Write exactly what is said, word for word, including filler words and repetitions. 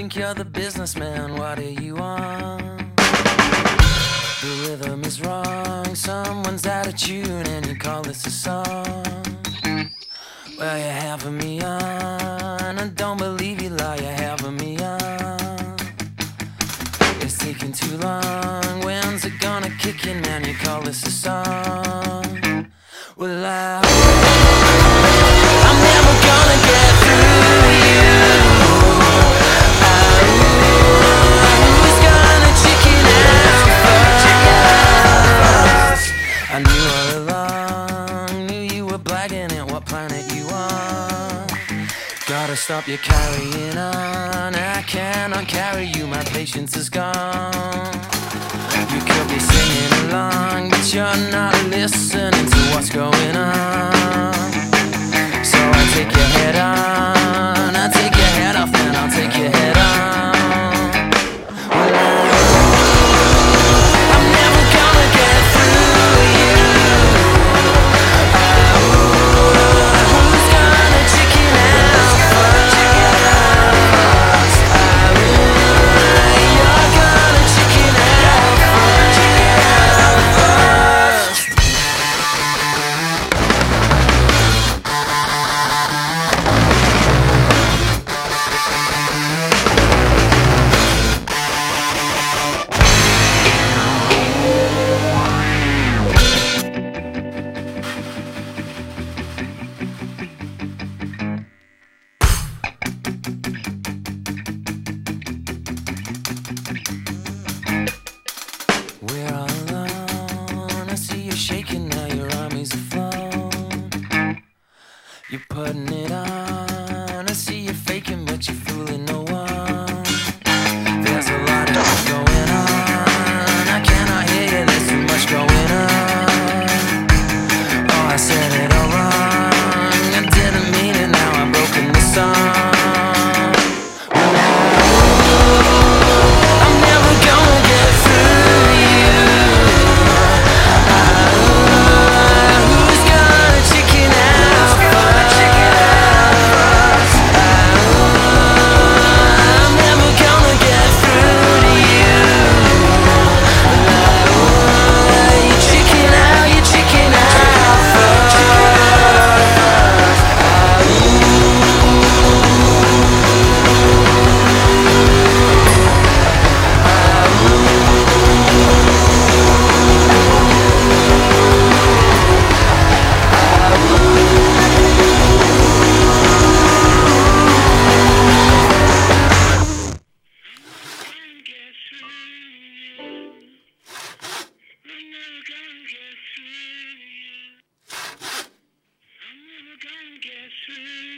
think you're the businessman, what do you want? The rhythm is wrong, someone's out of tune, and you call this a song. Well, you're having me on, I don't believe you lie, you're having me on. It's taking too long, when's it gonna kick in, man, you call this a song? Well, I I'm never gonna get through you. Who's gonna chicken out first? I knew all along, knew you were blagging at what planet you on. Gotta stop you carrying on, I cannot carry you, my patience is gone. You could be singing along, but you're not listening to what's going on. So I take your head on, I take your head off, and I'll take your head on. Well, I, I'm never gonna get through you. Who's gonna chicken out first? You're gonna chicken out first. We're all alone, I see you shaking now, your armies are flown. You're putting it on, I see you faking, but you're fooling no one. There's a lot of it going on, I cannot hear you, there's too much going on. Oh, I said it all wrong, I didn't mean it, now I'm broken the song. I'm never gonna get through you. Who's gonna chicken out first? I'm never gonna get through to you. You chicken out, you chicken out first. Get through.